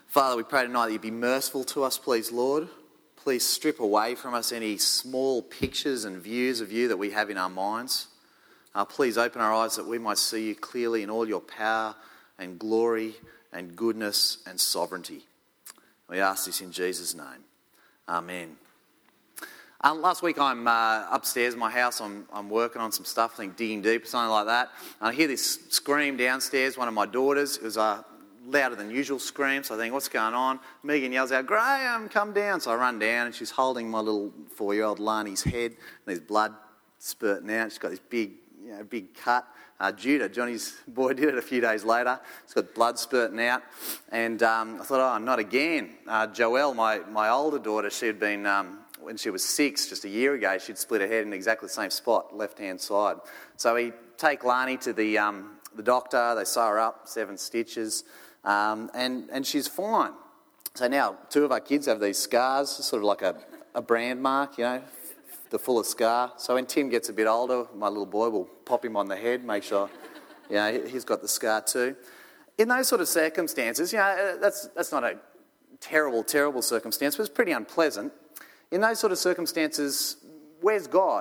Father, we pray tonight that you'd be merciful to us, please, Lord. Please strip away from us any small pictures and views of you that we have in our minds. Please open our eyes that we might see you clearly in all your power and glory and goodness and sovereignty. We ask this in Jesus' name. Amen. Last week I'm upstairs in my house. I'm working on some stuff, I think digging deep or something like that. And I hear this scream downstairs, one of my daughters. It was a louder than usual scream, so I think, what's going on? Megan yells out, "Graham, come down." So I run down and she's holding my little 4-year-old Lani's head and there's blood spurting out. She's got this big cut. Judah, Johnny's boy, did it a few days later. It's got blood spurting out. And I thought, not again. Joelle, my older daughter, she had been, when she was 6, just a year ago, she'd split her head in exactly the same spot, left-hand side. So we take Lani to the doctor. They sew her up, 7 stitches. And she's fine. So now 2 of our kids have these scars, sort of like a brand mark, the full of scar. So when Tim gets a bit older, my little boy will pop him on the head, make sure, he's got the scar too. In those sort of circumstances, that's not a terrible circumstance, but it's pretty unpleasant. In those sort of circumstances, where's God?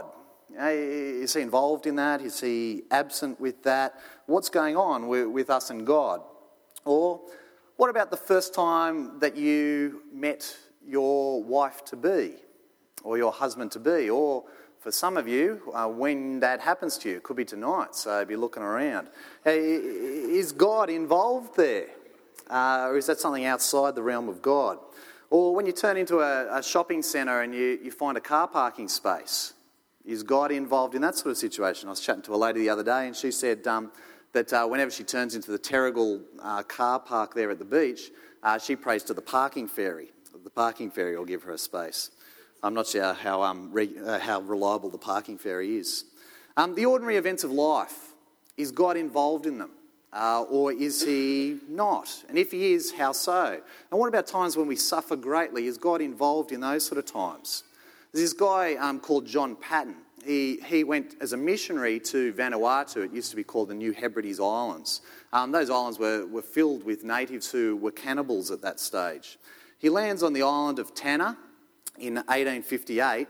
Is he involved in that? Is he absent with that? What's going on with us and God? Or what about the first time that you met your wife-to-be or your husband-to-be? Or for some of you, when that happens to you, it could be tonight, so be looking around. Is God involved there? Or is that something outside the realm of God? Or when you turn into a shopping centre and you find a car parking space, is God involved in that sort of situation? I was chatting to a lady the other day and she said that whenever she turns into the Terrigal car park there at the beach, she prays to the parking fairy. The parking fairy will give her a space. I'm not sure how reliable the parking fairy is. The ordinary events of life, is God involved in them? Or is he not? And if he is, how so? And what about times when we suffer greatly? Is God involved in those sort of times? There's this guy called John Patton. He went as a missionary to Vanuatu. It used to be called the New Hebrides Islands. Those islands were filled with natives who were cannibals at that stage. He lands on the island of Tanna in 1858,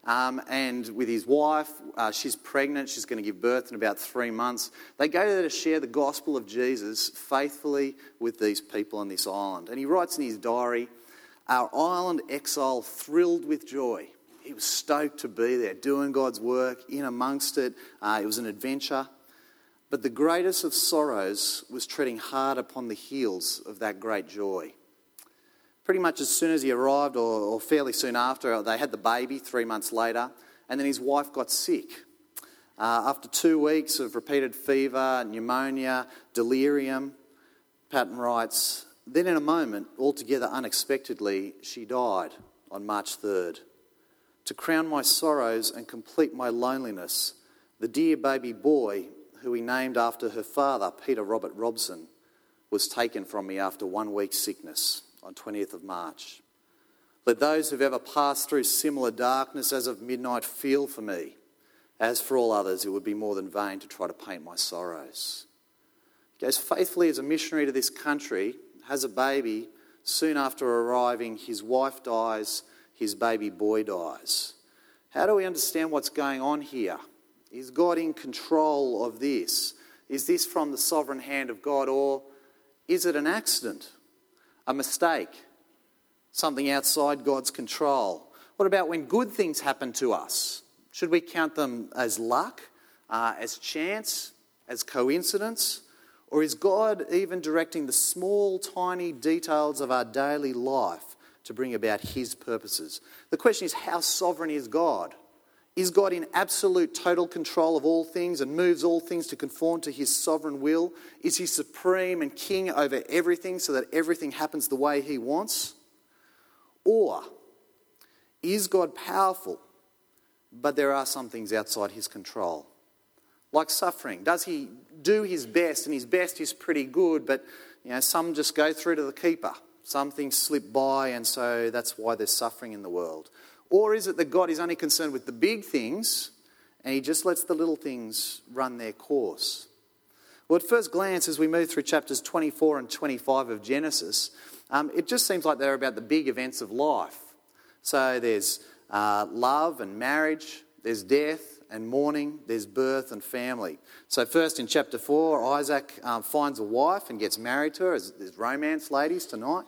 and with his wife, she's pregnant, she's going to give birth in about 3 months. They go there to share the gospel of Jesus faithfully with these people on this island. And he writes in his diary, "Our island exile thrilled with joy." He was stoked to be there, doing God's work, in amongst it. It was an adventure. But the greatest of sorrows was treading hard upon the heels of that great joy. Pretty much as soon as he arrived, or fairly soon after, they had the baby 3 months later, and then his wife got sick. After 2 weeks of repeated fever, pneumonia, delirium, Patton writes, "Then in a moment, altogether unexpectedly, she died on March 3rd. To crown my sorrows and complete my loneliness, the dear baby boy, who he named after her father, Peter Robert Robson, was taken from me after 1 week's sickness on 20th of March. Let those who've ever passed through similar darkness as of midnight feel for me. As for all others, it would be more than vain to try to paint my sorrows." He goes faithfully as a missionary to this country, has a baby. Soon after arriving, his wife dies, his baby boy dies. How do we understand what's going on here? Is God in control of this? Is this from the sovereign hand of God, or is it an accident, a mistake, something outside God's control? What about when good things happen to us? Should we count them as luck, as chance, as coincidence? Or is God even directing the small, tiny details of our daily life to bring about his purposes? The question is, how sovereign is God? Is God in absolute total control of all things and moves all things to conform to his sovereign will? Is he supreme and king over everything so that everything happens the way he wants? Or is God powerful, but there are some things outside his control? Like suffering. Does he do his best, and his best is pretty good, but some just go through to the keeper. Some things slip by, and so that's why there's suffering in the world. Or is it that God is only concerned with the big things and he just lets the little things run their course? Well, at first glance, as we move through chapters 24 and 25 of Genesis, it just seems like they're about the big events of life. So there's love and marriage, there's death and mourning, there's birth and family. So first in chapter 4, Isaac finds a wife and gets married to her. There's romance, ladies, tonight.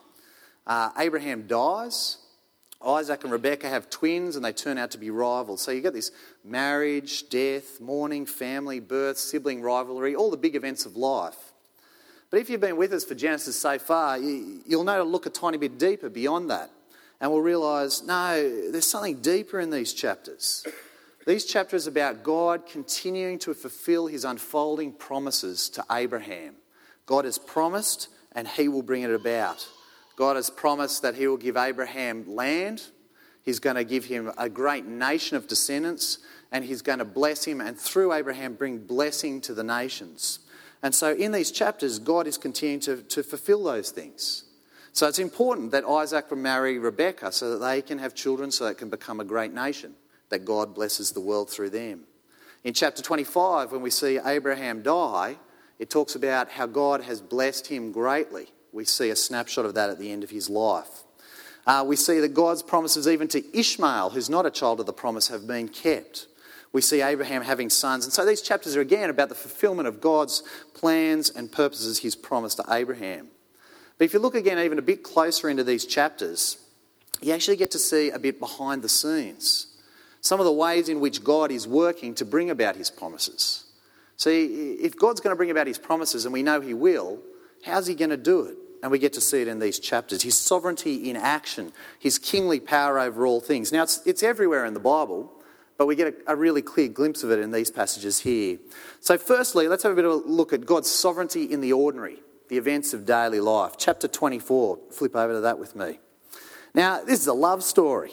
Abraham dies. Isaac and Rebekah have twins and they turn out to be rivals. So you get this marriage, death, mourning, family, birth, sibling rivalry, all the big events of life. But if you've been with us for Genesis so far, you'll know to look a tiny bit deeper beyond that. And we'll realise, no, there's something deeper in these chapters. These chapters are about God continuing to fulfil his unfolding promises to Abraham. God has promised and he will bring it about. God has promised that he will give Abraham land. He's going to give him a great nation of descendants and he's going to bless him and through Abraham bring blessing to the nations. And so in these chapters, God is continuing to fulfil those things. So it's important that Isaac will marry Rebekah so that they can have children so it can become a great nation, that God blesses the world through them. In chapter 25, when we see Abraham die, it talks about how God has blessed him greatly. We see a snapshot of that at the end of his life. We see that God's promises even to Ishmael, who's not a child of the promise, have been kept. We see Abraham having sons. And so these chapters are again about the fulfilment of God's plans and purposes he's promised to Abraham. But if you look again even a bit closer into these chapters, you actually get to see a bit behind the scenes. Some of the ways in which God is working to bring about his promises. See, if God's going to bring about his promises, and we know he will, how's he going to do it? And we get to see it in these chapters. His sovereignty in action, his kingly power over all things. Now, it's everywhere in the Bible, but we get a really clear glimpse of it in these passages here. So firstly, let's have a bit of a look at God's sovereignty in the ordinary, the events of daily life. Chapter 24, flip over to that with me. Now, this is a love story.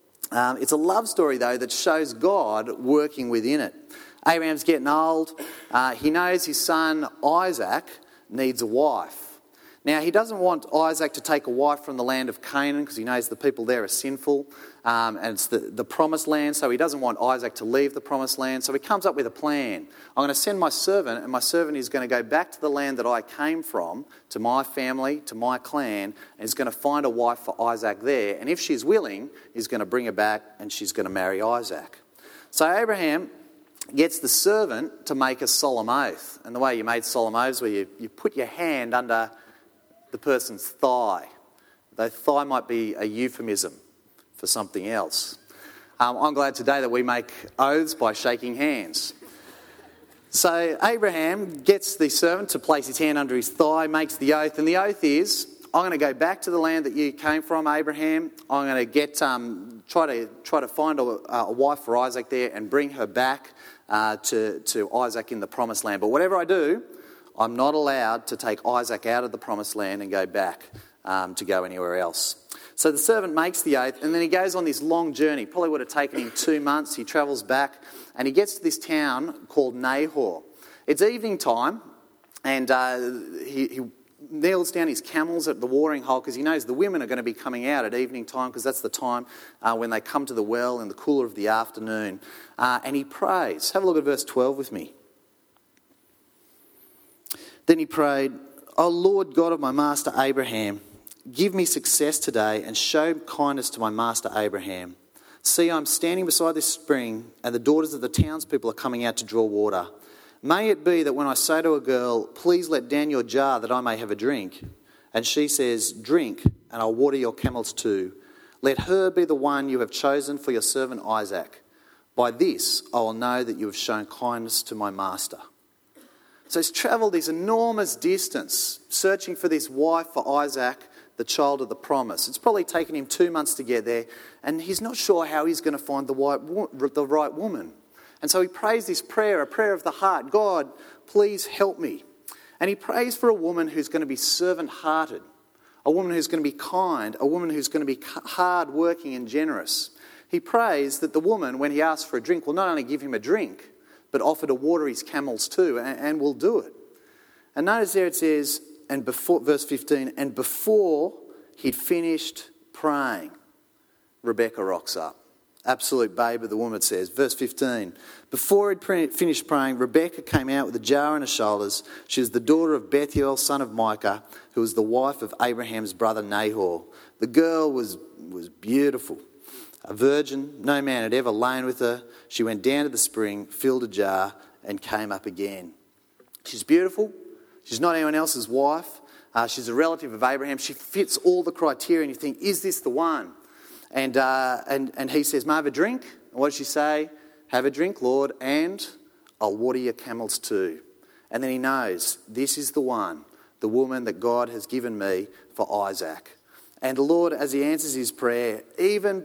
It's a love story, though, that shows God working within it. Abraham's getting old. He knows his son Isaac needs a wife. Now, he doesn't want Isaac to take a wife from the land of Canaan because he knows the people there are sinful and it's the promised land, so he doesn't want Isaac to leave the promised land. So he comes up with a plan. I'm going to send my servant, and my servant is going to go back to the land that I came from, to my family, to my clan, and he's going to find a wife for Isaac there. And if she's willing, he's going to bring her back and she's going to marry Isaac. So Abraham gets the servant to make a solemn oath. And the way you made solemn oaths where you put your hand under the person's thigh. Though thigh might be a euphemism for something else. I'm glad today that we make oaths by shaking hands. So Abraham gets the servant to place his hand under his thigh, makes the oath, and the oath is, I'm going to go back to the land that you came from, Abraham. I'm going to get try to find a wife for Isaac there and bring her back to Isaac in the promised land. But whatever I do, I'm not allowed to take Isaac out of the promised land and go back to go anywhere else. So the servant makes the oath and then he goes on this long journey. Probably would have taken him 2 months. He travels back and he gets to this town called Nahor. It's evening time and he kneels down his camels at the watering hole because he knows the women are going to be coming out at evening time because that's the time when they come to the well in the cooler of the afternoon. And he prays. Have a look at verse 12 with me. Then he prayed, O Lord God of my master Abraham, give me success today and show kindness to my master Abraham. See, I'm standing beside this spring and the daughters of the townspeople are coming out to draw water. May it be that when I say to a girl, please let down your jar that I may have a drink, and she says, drink, and I'll water your camels too, let her be the one you have chosen for your servant Isaac. By this I will know that you have shown kindness to my master. So he's travelled this enormous distance searching for this wife for Isaac, the child of the promise. It's probably taken him 2 months to get there, and he's not sure how he's going to find the right woman. And so he prays this prayer, a prayer of the heart. God, please help me. And he prays for a woman who's going to be servant-hearted, a woman who's going to be kind, a woman who's going to be hard-working and generous. He prays that the woman, when he asks for a drink, will not only give him a drink, but offer to water his camels too, and will do it. And notice there it says, and before, verse 15, and before he'd finished praying, Rebekah rocks up. absolute babe of the woman, it says. Verse 15. Before he'd finished praying, Rebekah came out with a jar on her shoulders. She was the daughter of Bethuel, son of Micah, who was the wife of Abraham's brother Nahor. The girl was beautiful, a virgin. No man had ever lain with her. She went down to the spring, filled a jar, and came up again. She's beautiful. She's not anyone else's wife. She's a relative of Abraham. She fits all the criteria, and you think, is this the one? And he says, "May I have a drink?" And what does she say? "Have a drink, Lord, and I'll water your camels too." And then he knows, this is the one, the woman that God has given me for Isaac. And the Lord, as he answers his prayer, even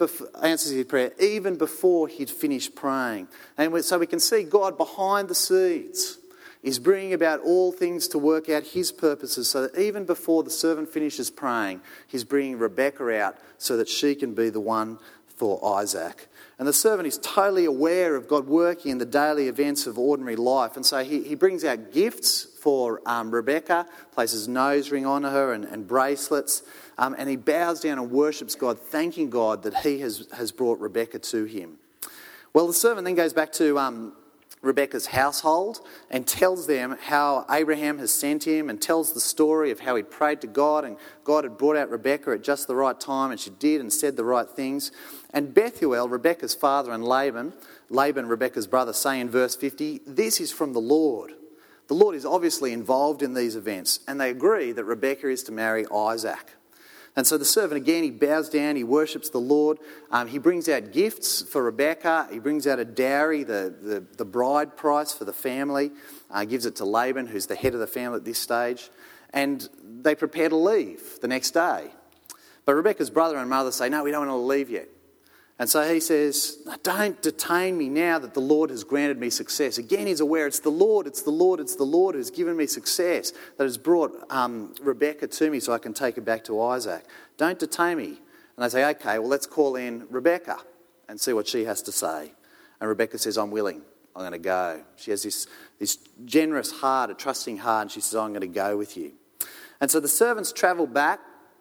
before he'd finished praying. And so we can see God behind the scenes is bringing about all things to work out his purposes, so that even before the servant finishes praying, he's bringing Rebekah out so that she can be the one for Isaac. And the servant is totally aware of God working in the daily events of ordinary life. And so he brings out gifts for Rebekah, places nose ring on her and bracelets, and he bows down and worships God, thanking God that he has brought Rebekah to him. Well, the servant then goes back to Rebekah's household and tells them how Abraham has sent him, and tells the story of how he prayed to God and God had brought out Rebekah at just the right time, and she did and said the right things. And Bethuel, Rebekah's father, and Laban, Rebekah's brother, say in verse 50, "This is from the Lord." The Lord is obviously involved in these events, and they agree that Rebekah is to marry Isaac. And so the servant, again, he bows down, he worships the Lord. He brings out gifts for Rebekah. He brings out a dowry, the bride price for the family. Gives it to Laban, who's the head of the family at this stage. And they prepare to leave the next day. But Rebekah's brother and mother say, "No, we don't want to leave yet." And so he says, "Don't detain me now that the Lord has granted me success." Again, he's aware it's the Lord who's given me success, that has brought Rebekah to me so I can take her back to Isaac. Don't detain me. And they say, "Okay, well, let's call in Rebekah and see what she has to say." And Rebekah says, "I'm willing. I'm going to go." She has this generous heart, a trusting heart, and she says, "I'm going to go with you." And so the servants travel back.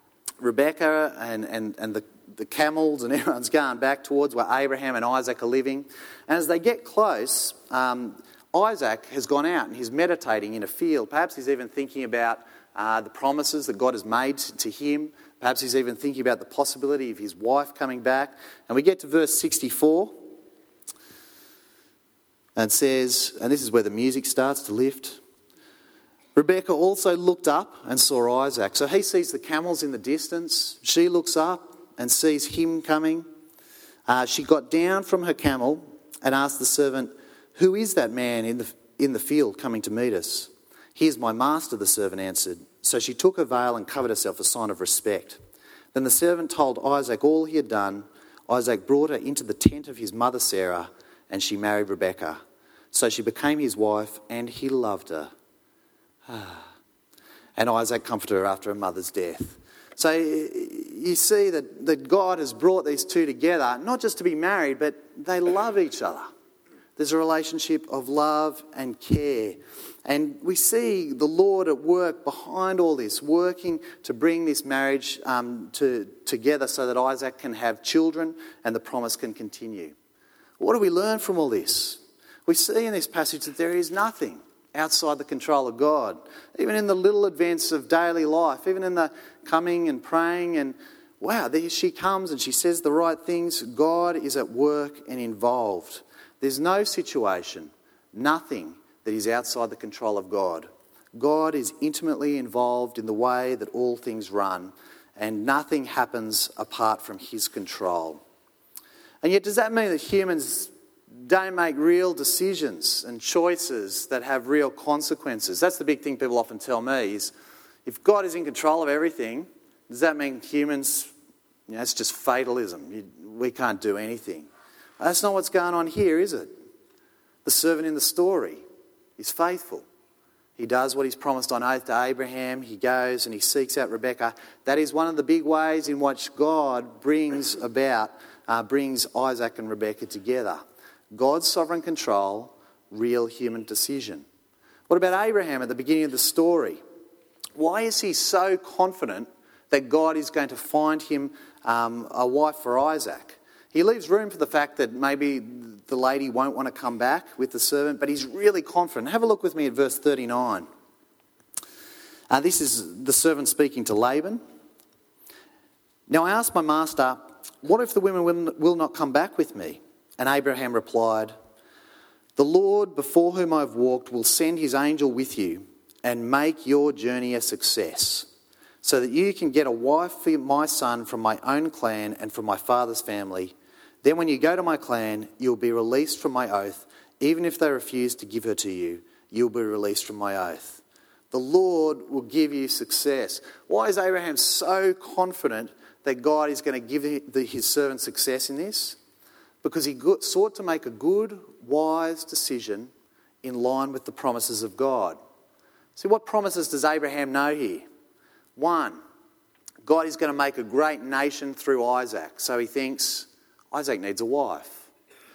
Rebekah and the camels and everyone's going back towards where Abraham and Isaac are living. And as they get close, Isaac has gone out and he's meditating in a field. Perhaps he's even thinking about the promises that God has made to him. Perhaps he's even thinking about the possibility of his wife coming back. And we get to verse 64. And it says, and this is where the music starts to lift. Rebekah also looked up and saw Isaac. So he sees the camels in the distance. She looks up and sees him coming. She got down from her camel and asked the servant, "Who is that man in the field coming to meet us?" "He is my master," the servant answered. So she took her veil and covered herself, a sign of respect. Then the servant told Isaac all he had done. Isaac brought her into the tent of his mother Sarah, and she married Rebekah. So she became his wife, and he loved her. And Isaac comforted her after her mother's death. So you see that God has brought these two together, not just to be married, but they love each other. There's a relationship of love and care. And we see the Lord at work behind all this, working to bring this marriage together so that Isaac can have children and the promise can continue. What do we learn from all this? We see in this passage that there is nothing outside the control of God. Even in the little events of daily life, even in the coming and praying and, wow, there she comes and she says the right things. God is at work and involved. There's no situation, nothing that is outside the control of God. God is intimately involved in the way that all things run, and nothing happens apart from his control. And yet, does that mean that humans don't make real decisions and choices that have real consequences? That's the big thing people often tell me is, if God is in control of everything, does that mean humans, it's just fatalism? We can't do anything. That's not what's going on here, is it? The servant in the story is faithful. He does what he's promised on oath to Abraham. He goes and he seeks out Rebekah. That is one of the big ways in which God brings Isaac and Rebekah together. God's sovereign control, real human decision. What about Abraham at the beginning of the story? Why is he so confident that God is going to find him a wife for Isaac? He leaves room for the fact that maybe the lady won't want to come back with the servant, but he's really confident. Have a look with me at verse 39. This is the servant speaking to Laban. Now I asked my master, what if the women will not come back with me? And Abraham replied, the Lord before whom I have walked will send his angel with you and make your journey a success, so that you can get a wife for my son from my own clan and from my father's family. Then when you go to my clan, you'll be released from my oath. Even if they refuse to give her to you, you'll be released from my oath. The Lord will give you success. Why is Abraham so confident that God is going to give his servant success in this? Because he sought to make a good, wise decision in line with the promises of God. See, what promises does Abraham know here? 1, God is going to make a great nation through Isaac. So he thinks Isaac needs a wife.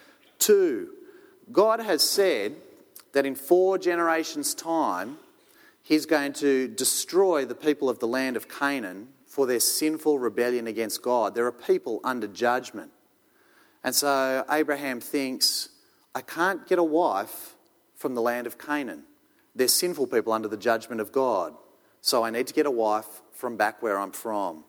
2, God has said that in 4 generations' time, he's going to destroy the people of the land of Canaan for their sinful rebellion against God. There are people under judgment. And so Abraham thinks, I can't get a wife from the land of Canaan. They're sinful people under the judgment of God. So I need to get a wife from back where I'm from.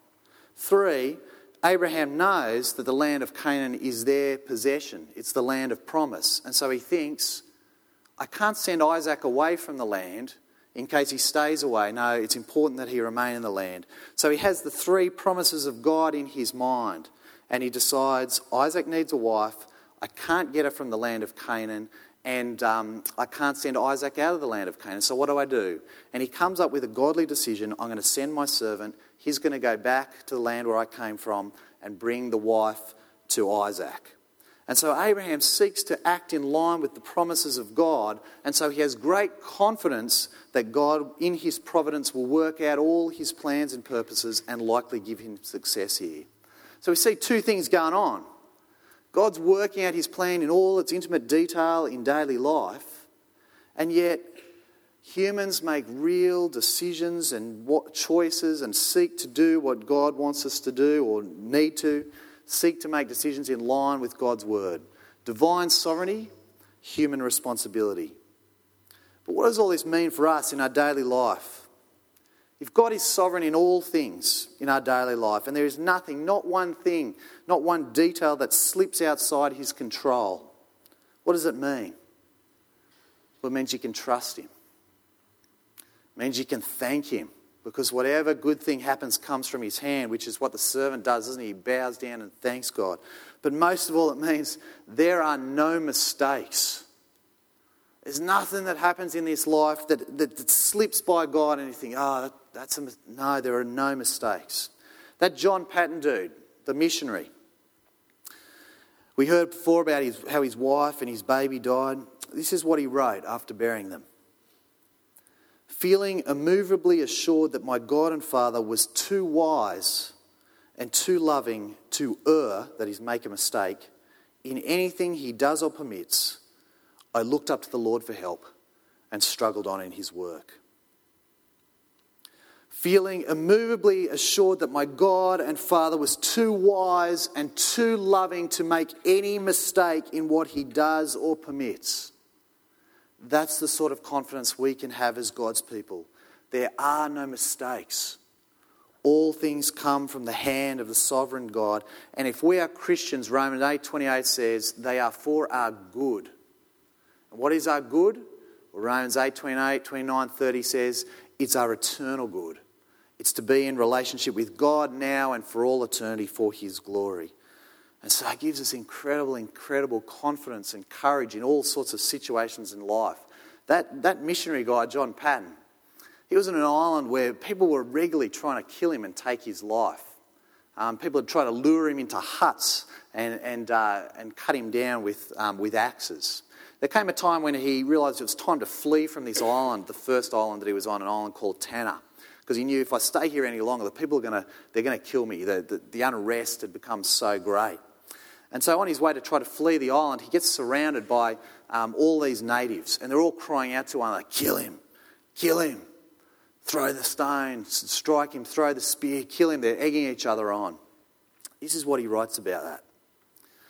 3, Abraham knows that the land of Canaan is their possession. It's the land of promise. And so he thinks, I can't send Isaac away from the land in case he stays away. No, it's important that he remain in the land. So he has the 3 promises of God in his mind. And he decides, Isaac needs a wife. I can't get her from the land of Canaan. And I can't send Isaac out of the land of Canaan. So what do? And he comes up with a godly decision. I'm going to send my servant. He's going to go back to the land where I came from and bring the wife to Isaac. And so Abraham seeks to act in line with the promises of God. And so he has great confidence that God, in his providence, will work out all his plans and purposes and likely give him success here. So we see 2 things going on. God's working out his plan in all its intimate detail in daily life, and yet humans make real decisions and choices and seek to do what God wants us to do or need to, seek to make decisions in line with God's word. Divine sovereignty, human responsibility. But what does all this mean for us in our daily life? If God is sovereign in all things in our daily life, and there is nothing, not one thing, not one detail that slips outside his control, what does it mean? Well, it means you can trust him. It means you can thank him, because whatever good thing happens comes from his hand, which is what the servant does, doesn't he? He bows down and thanks God. But most of all, it means there are no mistakes. There's nothing that happens in this life that slips by God and you think, no, there are no mistakes. That John Patton dude, the missionary, we heard before about how his wife and his baby died. This is what he wrote after burying them. Feeling immovably assured that my God and Father was too wise and too loving to err, that is, make a mistake, in anything he does or permits, I looked up to the Lord for help and struggled on in his work. Feeling immovably assured that my God and Father was too wise and too loving to make any mistake in what he does or permits. That's the sort of confidence we can have as God's people. There are no mistakes. All things come from the hand of the sovereign God. And if we are Christians, Romans 8:28 says, they are for our good. And what is our good? Well, Romans 8:28, 29, 30 says, it's our eternal good. It's to be in relationship with God now and for all eternity for his glory. And so it gives us incredible confidence and courage in all sorts of situations in life. That missionary guy, John Patton, he was on an island where people were regularly trying to kill him and take his life. People had tried to lure him into huts and cut him down with axes. There came a time when he realised it was time to flee from this island, the first island that he was on, an island called Tanna. Because he knew if I stay here any longer, the people they're going to kill me. The unrest had become so great. And so on his way to try to flee the island, he gets surrounded by all these natives. And they're all crying out to one another, kill him, throw the stone, strike him, throw the spear, kill him. They're egging each other on. This is what he writes about that.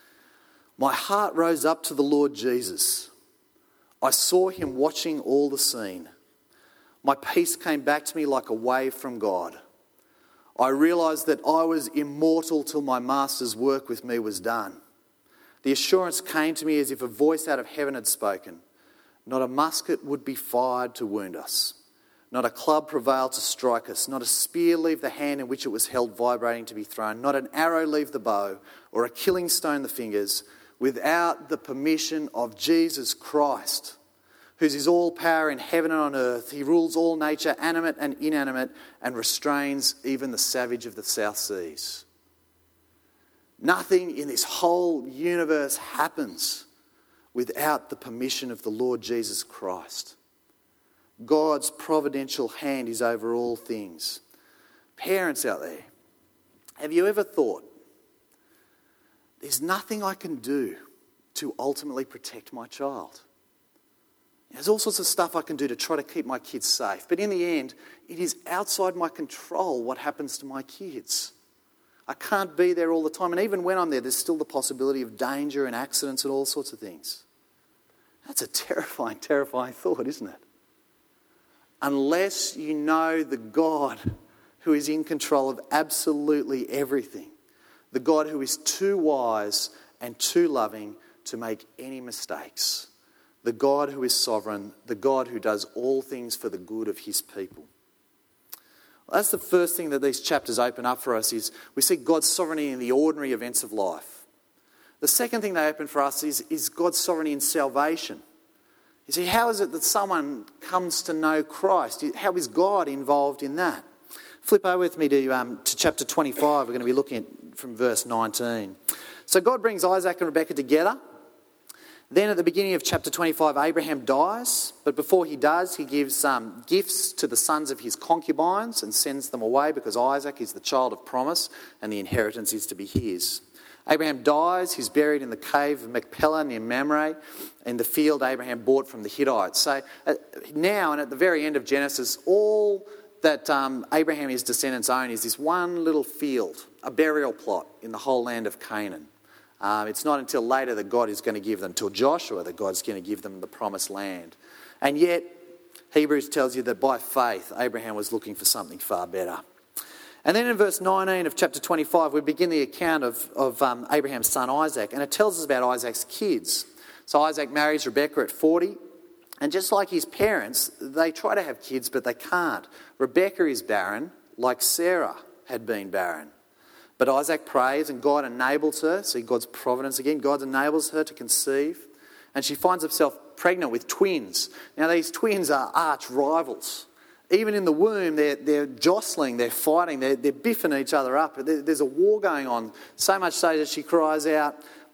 My heart rose up to the Lord Jesus. I saw him watching all the scene. My peace came back to me like a wave from God. I realised that I was immortal till my master's work with me was done. The assurance came to me as if a voice out of heaven had spoken. Not a musket would be fired to wound us. Not a club prevail to strike us. Not a spear leave the hand in which it was held vibrating to be thrown. Not an arrow leave the bow or a killing stone the fingers without the permission of Jesus Christ, whose is all power in heaven and on earth. He rules all nature, animate and inanimate, and restrains even the savage of the South Seas. Nothing in this whole universe happens without the permission of the Lord Jesus Christ. God's providential hand is over all things. Parents out there, have you ever thought, there's nothing I can do to ultimately protect my child? There's all sorts of stuff I can do to try to keep my kids safe. But in the end, it is outside my control what happens to my kids. I can't be there all the time. And even when I'm there, there's still the possibility of danger and accidents and all sorts of things. That's a terrifying, terrifying thought, isn't it? Unless you know the God who is in control of absolutely everything, the God who is too wise and too loving to make any mistakes, the God who is sovereign, the God who does all things for the good of his people. Well, that's the first thing that these chapters open up for us, is we see God's sovereignty in the ordinary events of life. The second thing they open for us is God's sovereignty in salvation. You see, how is it that someone comes to know Christ? How is God involved in that? Flip over with me to chapter 25. We're going to be looking at from verse 19. So God brings Isaac and Rebekah together. Then at the beginning of chapter 25, Abraham dies. But before he does, he gives gifts to the sons of his concubines and sends them away because Isaac is the child of promise and the inheritance is to be his. Abraham dies. He's buried in the cave of Machpelah near Mamre in the field Abraham bought from the Hittites. So now and at the very end of Genesis, all that Abraham and his descendants own is this one little field, a burial plot in the whole land of Canaan. It's not until later that God is going to give them, till Joshua, that God's going to give them the promised land. And yet, Hebrews tells you that by faith, Abraham was looking for something far better. And then in verse 19 of chapter 25, we begin the account of Abraham's son Isaac, and it tells us about Isaac's kids. So Isaac marries Rebekah at 40, and just like his parents, they try to have kids, but they can't. Rebekah is barren, like Sarah had been barren. But Isaac prays and God enables her. See God's providence again. God enables her to conceive. And she finds herself pregnant with twins. Now these twins are arch rivals. Even in the womb, they're jostling, they're fighting, they're biffing each other up. There's a war going on. So much so that she cries out,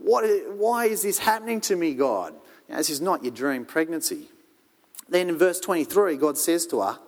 why is this happening to me, God? You know, this is not your dream pregnancy. Then in verse 23, God says to her,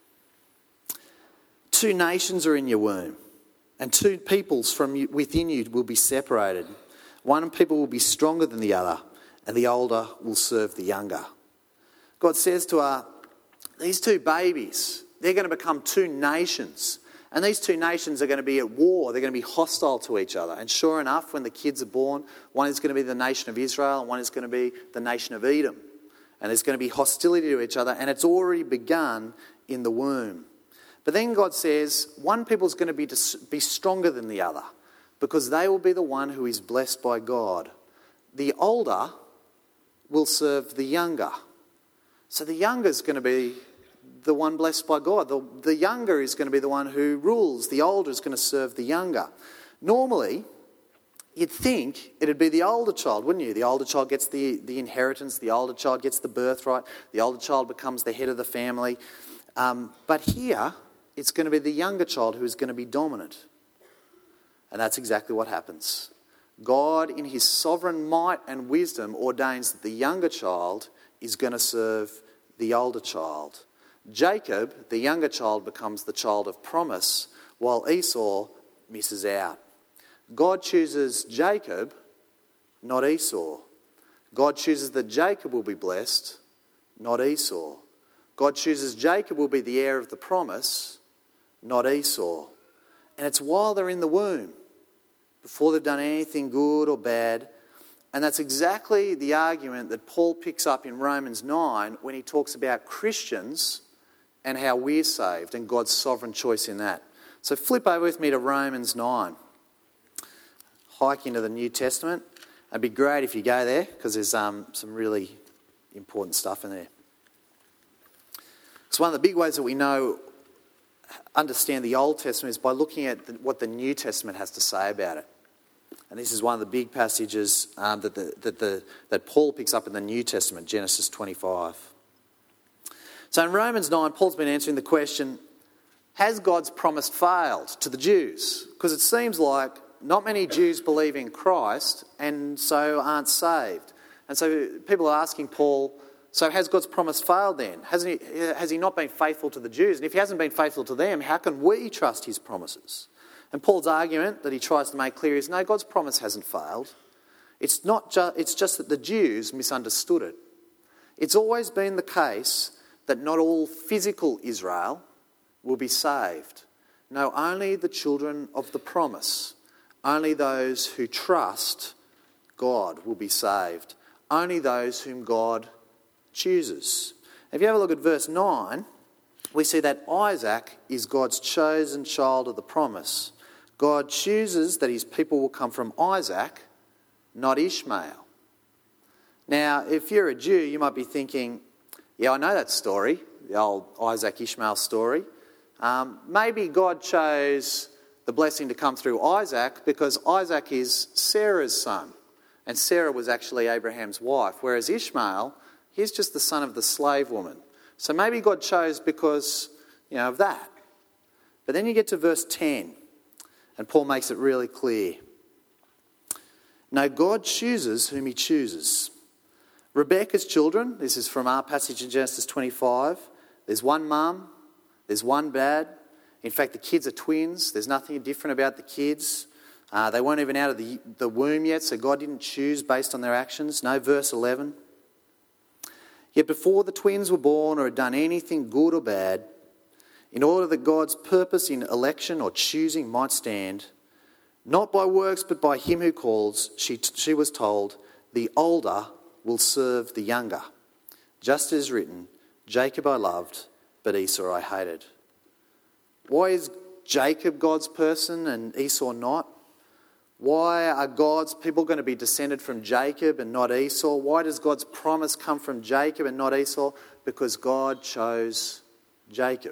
2 nations are in your womb. And 2 peoples from within you will be separated. One people will be stronger than the other, and the older will serve the younger. God says to her, these 2 babies, they're going to become 2 nations. And these 2 nations are going to be at war. They're going to be hostile to each other. And sure enough, when the kids are born, one is going to be the nation of Israel and one is going to be the nation of Edom. And there's going to be hostility to each other, and it's already begun in the womb. But then God says one people is going to be stronger than the other because they will be the one who is blessed by God. The older will serve the younger. So the younger is going to be the one blessed by God. The younger is going to be the one who rules. The older is going to serve the younger. Normally, you'd think it'd be the older child, wouldn't you? The older child gets the inheritance. The older child gets the birthright. The older child becomes the head of the family. But here, it's going to be the younger child who is going to be dominant. And that's exactly what happens. God, in his sovereign might and wisdom, ordains that the younger child is going to serve the older child. Jacob, the younger child, becomes the child of promise, while Esau misses out. God chooses Jacob, not Esau. God chooses that Jacob will be blessed, not Esau. God chooses Jacob will be the heir of the promise, not Esau. And it's while they're in the womb, before they've done anything good or bad, And that's exactly the argument that Paul picks up in Romans 9 when he talks about Christians and how we're saved and God's sovereign choice in that. So flip over with me to Romans 9. Hike into the New Testament. It'd be great if you go there because there's some really important stuff in there. So one of the big ways that we understand the Old Testament is by looking at what the New Testament has to say about it. And this is one of the big passages that Paul picks up in the New Testament, Genesis 25. So in Romans 9, Paul's been answering the question, has God's promise failed to the Jews? Because it seems like not many Jews believe in Christ and so aren't saved. And so people are asking Paul, so has God's promise failed then? Has he not been faithful to the Jews? And if he hasn't been faithful to them, how can we trust his promises? And Paul's argument that he tries to make clear is, no, God's promise hasn't failed. It's just that the Jews misunderstood it. It's always been the case that not all physical Israel will be saved. No, only the children of the promise. Only those who trust God will be saved. Only those whom God chooses. If you have a look at verse 9, we see that Isaac is God's chosen child of the promise. God chooses that his people will come from Isaac, not Ishmael. Now, if you're a Jew, you might be thinking, yeah, I know that story, the old Isaac-Ishmael story. Maybe God chose the blessing to come through Isaac because Isaac is Sarah's son, and Sarah was actually Abraham's wife, whereas Ishmael, he's just the son of the slave woman. So maybe God chose because, of that. But then you get to verse 10, and Paul makes it really clear. No, God chooses whom he chooses. Rebekah's children, this is from our passage in Genesis 25. There's one mum, there's one dad. In fact, the kids are twins. There's nothing different about the kids. They weren't even out of the womb yet, so God didn't choose based on their actions. No, verse 11. Yet before the twins were born or had done anything good or bad, in order that God's purpose in election or choosing might stand, not by works but by him who calls, she was told, the older will serve the younger. Just as written, Jacob I loved, but Esau I hated. Why is Jacob God's person and Esau not? Why are God's people going to be descended from Jacob and not Esau? Why does God's promise come from Jacob and not Esau? Because God chose Jacob.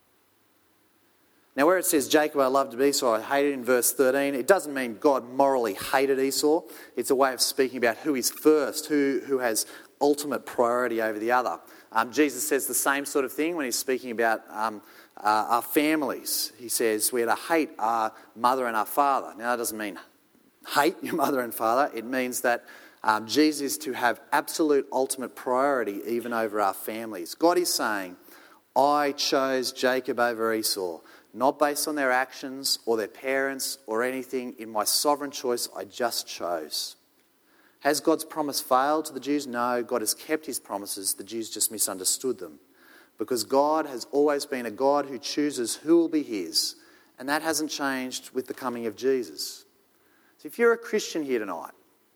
Now, where it says Jacob I loved but Esau I hated in verse 13, it doesn't mean God morally hated Esau. It's a way of speaking about who is first, who has ultimate priority over the other. Jesus says the same sort of thing when he's speaking about our families. He says we are to hate our mother and our father. Now, that doesn't mean hate your mother and father. It means that Jesus is to have absolute ultimate priority even over our families. God is saying, I chose Jacob over Esau. Not based on their actions or their parents or anything. In my sovereign choice, I just chose. Has God's promise failed to the Jews? No, God has kept his promises. The Jews just misunderstood them. Because God has always been a God who chooses who will be his. And that hasn't changed with the coming of Jesus. So if you're a Christian here tonight,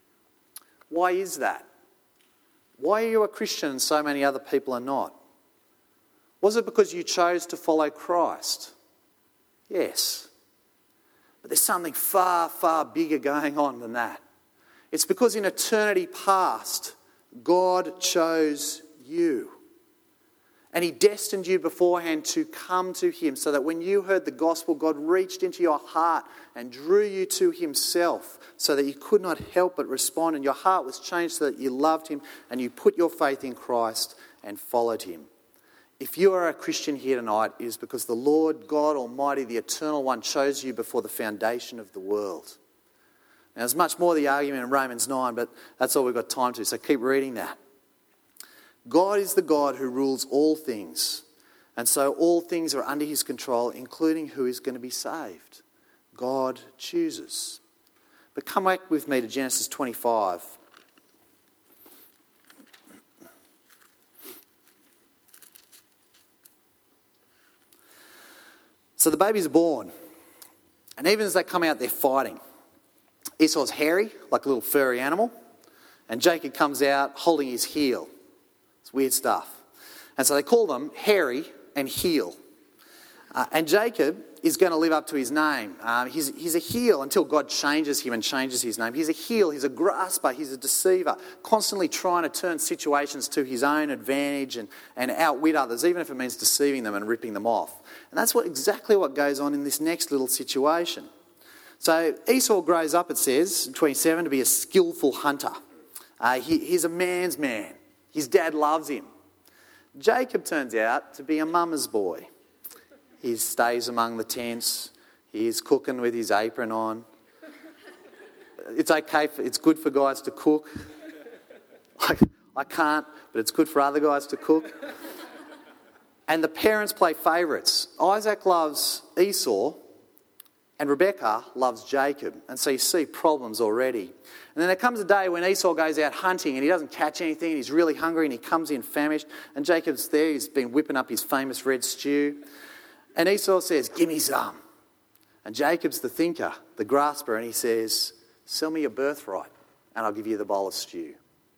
why is that? Why are you a Christian and so many other people are not? Was it because you chose to follow Christ? Yes. But there's something far, far bigger going on than that. It's because in eternity past, God chose you. And he destined you beforehand to come to him so that when you heard the gospel, God reached into your heart and drew you to himself so that you could not help but respond. And your heart was changed so that you loved him and you put your faith in Christ and followed him. If you are a Christian here tonight, it is because the Lord God Almighty, the Eternal One, chose you before the foundation of the world. Now, there's much more of the argument in Romans 9, but that's all we've got time to, so keep reading that. God is the God who rules all things, and so all things are under his control, including who is going to be saved. God chooses. But come back with me to Genesis 25. So the babies are born, and even as they come out, they're fighting. Esau's hairy, like a little furry animal. And Jacob comes out holding his heel. It's weird stuff. And so they call them Hairy and Heel. And Jacob is going to live up to his name. He's a heel until God changes him and changes his name. He's a heel, he's a grasper, he's a deceiver, constantly trying to turn situations to his own advantage and outwit others, even if it means deceiving them and ripping them off. And that's exactly what goes on in this next little situation. So Esau grows up, it says, in 27, to be a skillful hunter. He's a man's man. His dad loves him. Jacob turns out to be a mama's boy. He stays among the tents. He's cooking with his apron on. It's okay, it's good for guys to cook. I can't, but it's good for other guys to cook. And the parents play favourites. Isaac loves Esau and Rebekah loves Jacob. And so you see problems already. And then there comes a day when Esau goes out hunting and he doesn't catch anything. And he's really hungry and he comes in famished. And Jacob's there. He's been whipping up his famous red stew. And Esau says, "Give me some." And Jacob's the thinker, the grasper, and he says, "Sell me your birthright and I'll give you the bowl of stew."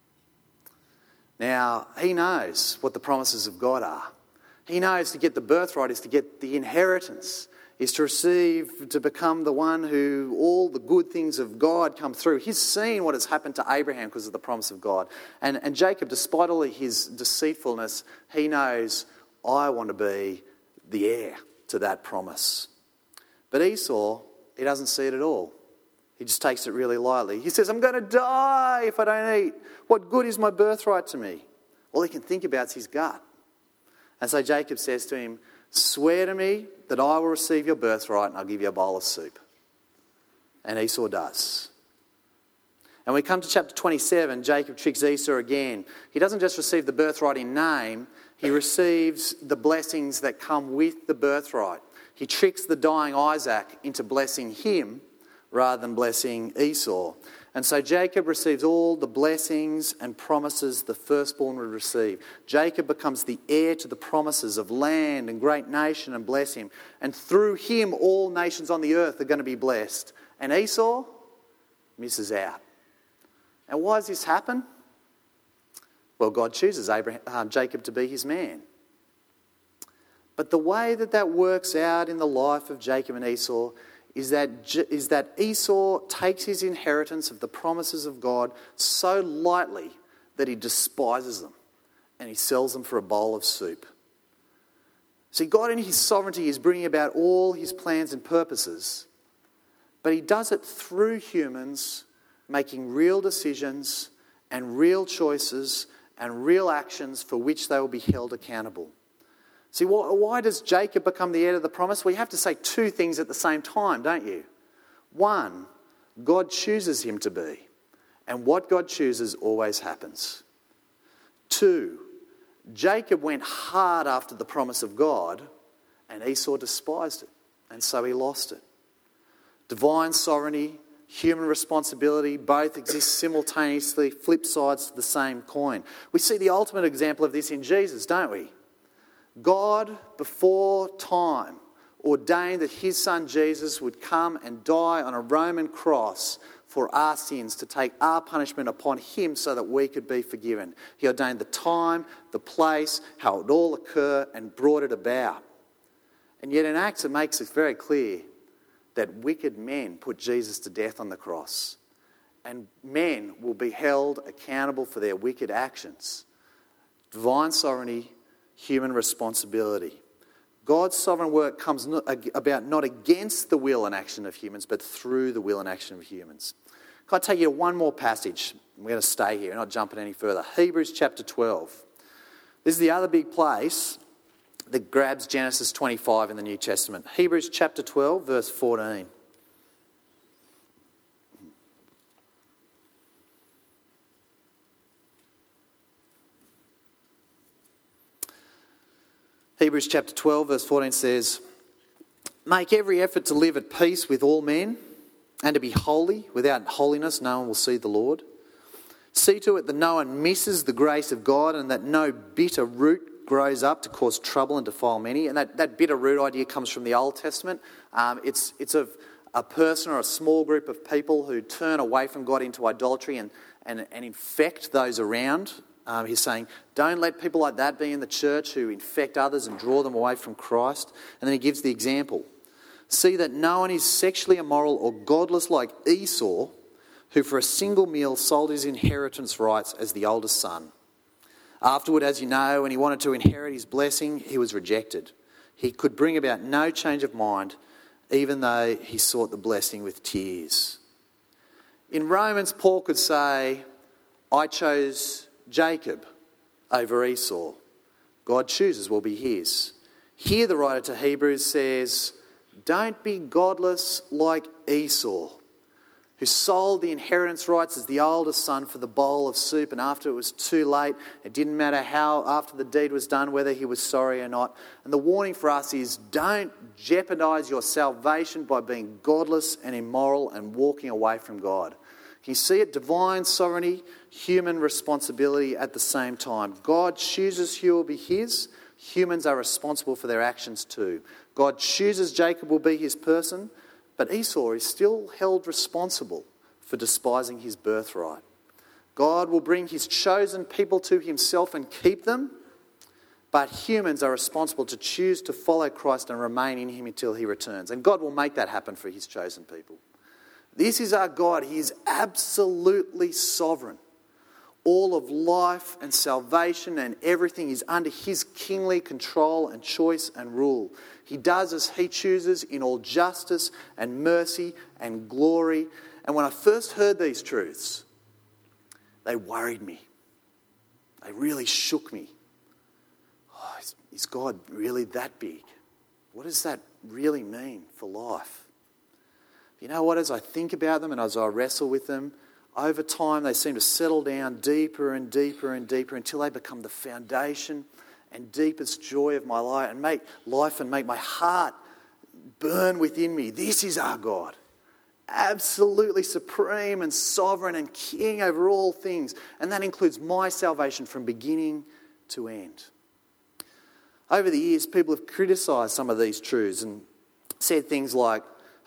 Now, he knows what the promises of God are. He knows to get the birthright is to get the inheritance, is to receive, to become the one who all the good things of God come through. He's seen what has happened to Abraham because of the promise of God. And Jacob, despite all of his deceitfulness, he knows, I want to be the heir to that promise. But Esau, he doesn't see it at all. He just takes it really lightly. He says, "I'm going to die if I don't eat. What good is my birthright to me?" All he can think about is his gut. And so Jacob says to him, "Swear to me that I will receive your birthright and I'll give you a bowl of soup." And Esau does. And when we come to chapter 27, Jacob tricks Esau again. He doesn't just receive the birthright in name, he receives the blessings that come with the birthright. He tricks the dying Isaac into blessing him rather than blessing Esau. And so Jacob receives all the blessings and promises the firstborn would receive. Jacob becomes the heir to the promises of land and great nation and bless him. And through him, all nations on the earth are going to be blessed. And Esau misses out. And why does this happen? Well, God chooses Jacob to be his man. But the way that works out in the life of Jacob and Esau is that Esau takes his inheritance of the promises of God so lightly that he despises them and he sells them for a bowl of soup. See, God in his sovereignty is bringing about all his plans and purposes, but he does it through humans making real decisions and real choices and real actions for which they will be held accountable. See, why does Jacob become the heir to the promise? Well, you have to say two things at the same time, don't you? One, God chooses him to be, and what God chooses always happens. Two, Jacob went hard after the promise of God, and Esau despised it, and so he lost it. Divine sovereignty, human responsibility, both exist simultaneously, flip sides to the same coin. We see the ultimate example of this in Jesus, don't we? God, before time, ordained that his son Jesus would come and die on a Roman cross for our sins, to take our punishment upon him so that we could be forgiven. He ordained the time, the place, how it would all occur, and brought it about. And yet in Acts it makes it very clear that wicked men put Jesus to death on the cross. And men will be held accountable for their wicked actions. Divine sovereignty, human responsibility. God's sovereign work comes about not against the will and action of humans, but through the will and action of humans. Can I take you to one more passage? We're going to stay here, not jumping any further. Hebrews chapter 12. This is the other big place that grabs Genesis 25 in the New Testament. Hebrews chapter 12, verse 14. Hebrews chapter 12, verse 14 says, "Make every effort to live at peace with all men and to be holy. Without holiness, no one will see the Lord. See to it that no one misses the grace of God and that no bitter root grows up to cause trouble and defile many." And that bitter root idea comes from the Old Testament. It's of a person or a small group of people who turn away from God into idolatry and infect those around. He's saying, don't let people like that be in the church who infect others and draw them away from Christ. And then he gives the example. See that no one is sexually immoral or godless like Esau, who for a single meal sold his inheritance rights as the oldest son. Afterward, as you know, when he wanted to inherit his blessing, he was rejected. He could bring about no change of mind, even though he sought the blessing with tears. In Romans, Paul could say, I chose Jacob over Esau. God chooses will be his. Here the writer to Hebrews says, don't be godless like Esau, who sold the inheritance rights as the oldest son for the bowl of soup, and after it was too late, it didn't matter how after the deed was done, whether he was sorry or not. And the warning for us is, don't jeopardise your salvation by being godless and immoral and walking away from God. Can you see it? Divine sovereignty, human responsibility at the same time. God chooses who will be his. Humans are responsible for their actions too. God chooses Jacob will be his person, but Esau is still held responsible for despising his birthright. God will bring his chosen people to himself and keep them, but humans are responsible to choose to follow Christ and remain in him until he returns. And God will make that happen for his chosen people. This is our God. He is absolutely sovereign. All of life and salvation and everything is under his kingly control and choice and rule. He does as he chooses in all justice and mercy and glory. And when I first heard these truths, they worried me. They really shook me. Oh, is God really that big? What does that really mean for life? You know what, as I think about them and as I wrestle with them, over time they seem to settle down deeper and deeper and deeper until they become the foundation and deepest joy of my life and make my heart burn within me. This is our God. Absolutely supreme and sovereign and king over all things. And that includes my salvation from beginning to end. Over the years, people have criticised some of these truths and said things like,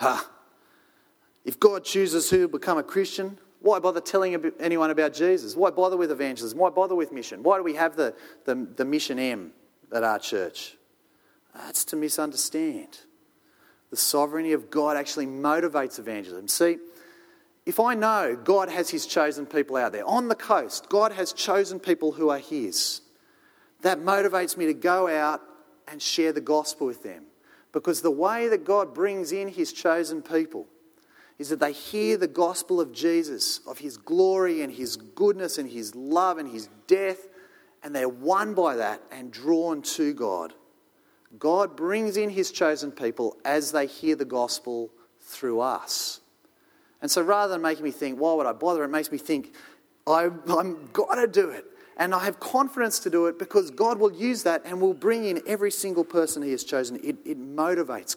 if God chooses who will become a Christian, why bother telling anyone about Jesus? Why bother with evangelism? Why bother with mission? Why do we have the mission M at our church? That's to misunderstand. The sovereignty of God actually motivates evangelism. See, if I know God has his chosen people out there, on the coast, God has chosen people who are his, that motivates me to go out and share the gospel with them. Because the way that God brings in his chosen people is that they hear the gospel of Jesus, of his glory and his goodness and his love and his death, and they're won by that and drawn to God. God brings in his chosen people as they hear the gospel through us. And so rather than making me think, why would I bother? It makes me think, I'm got to do it. And I have confidence to do it because God will use that and will bring in every single person he has chosen. It motivates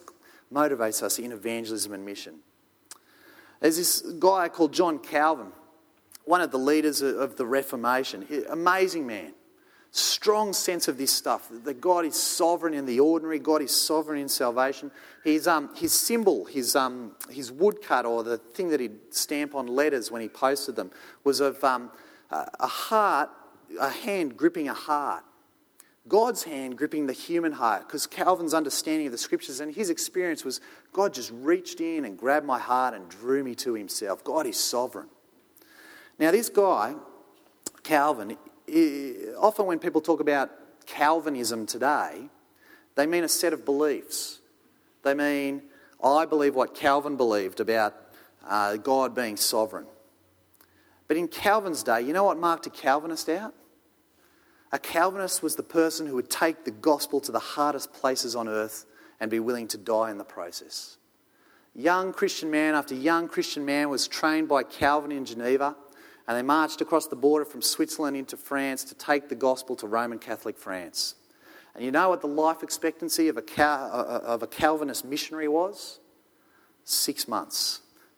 us in evangelism and mission. There's this guy called John Calvin, one of the leaders of the Reformation. Amazing man. Strong sense of this stuff, that God is sovereign in the ordinary, God is sovereign in salvation. His symbol, his woodcut, or the thing that he'd stamp on letters when he posted them, was of a heart, a hand gripping a heart. God's hand gripping the human heart, because Calvin's understanding of the scriptures and his experience was God just reached in and grabbed my heart and drew me to himself. God is sovereign. Now this guy, Calvin, often when people talk about Calvinism today, they mean a set of beliefs. They mean, I believe what Calvin believed about God being sovereign. But in Calvin's day, you know what marked a Calvinist out? A Calvinist was the person who would take the gospel to the hardest places on earth and be willing to die in the process. Young Christian man after young Christian man was trained by Calvin in Geneva, and they marched across the border from Switzerland into France to take the gospel to Roman Catholic France. And you know what the life expectancy of a Calvinist missionary was? 6 months.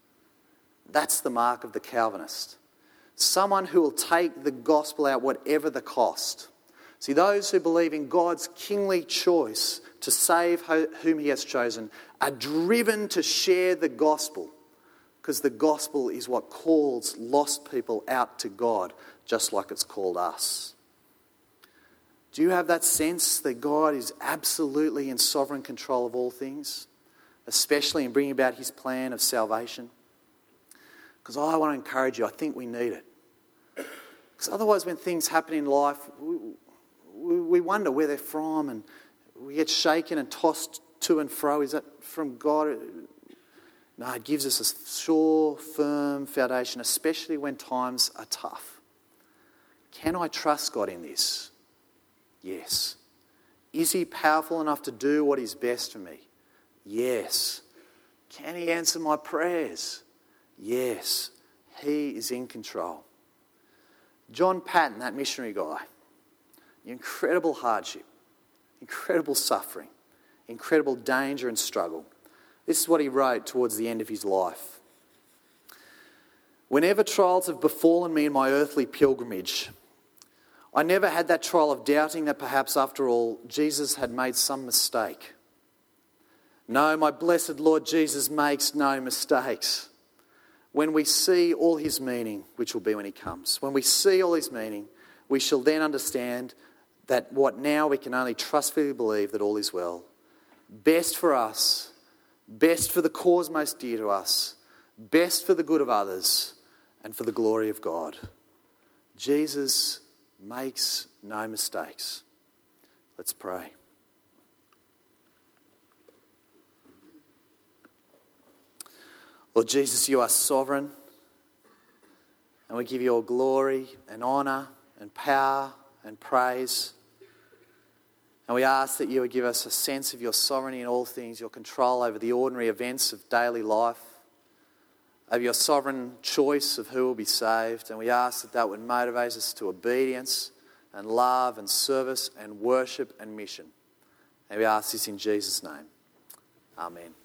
That's the mark of the Calvinist. Someone who will take the gospel out whatever the cost. See, those who believe in God's kingly choice to save whom he has chosen are driven to share the gospel, because the gospel is what calls lost people out to God, just like it's called us. Do you have that sense that God is absolutely in sovereign control of all things, especially in bringing about his plan of salvation? Because I want to encourage you, I think we need it. Because otherwise when things happen in life, we wonder where they're from, and we get shaken and tossed to and fro. Is that from God? No, it gives us a sure, firm foundation, especially when times are tough. Can I trust God in this? Yes. Is he powerful enough to do what is best for me? Yes. Can he answer my prayers? Yes. He is in control. John Patton, that missionary guy, incredible hardship, incredible suffering, incredible danger and struggle. This is what he wrote towards the end of his life. Whenever trials have befallen me in my earthly pilgrimage, I never had that trial of doubting that perhaps after all Jesus had made some mistake. No, my blessed Lord Jesus makes no mistakes. When we see all his meaning, which will be when he comes, when we see all his meaning, we shall then understand that what now we can only trustfully believe that all is well. Best for us, best for the cause most dear to us, best for the good of others, and for the glory of God. Jesus makes no mistakes. Let's pray. Lord Jesus, you are sovereign, and we give you all glory and honour and power and praise. And we ask that you would give us a sense of your sovereignty in all things, your control over the ordinary events of daily life, over your sovereign choice of who will be saved. And we ask that that would motivate us to obedience and love and service and worship and mission. And we ask this in Jesus' name. Amen.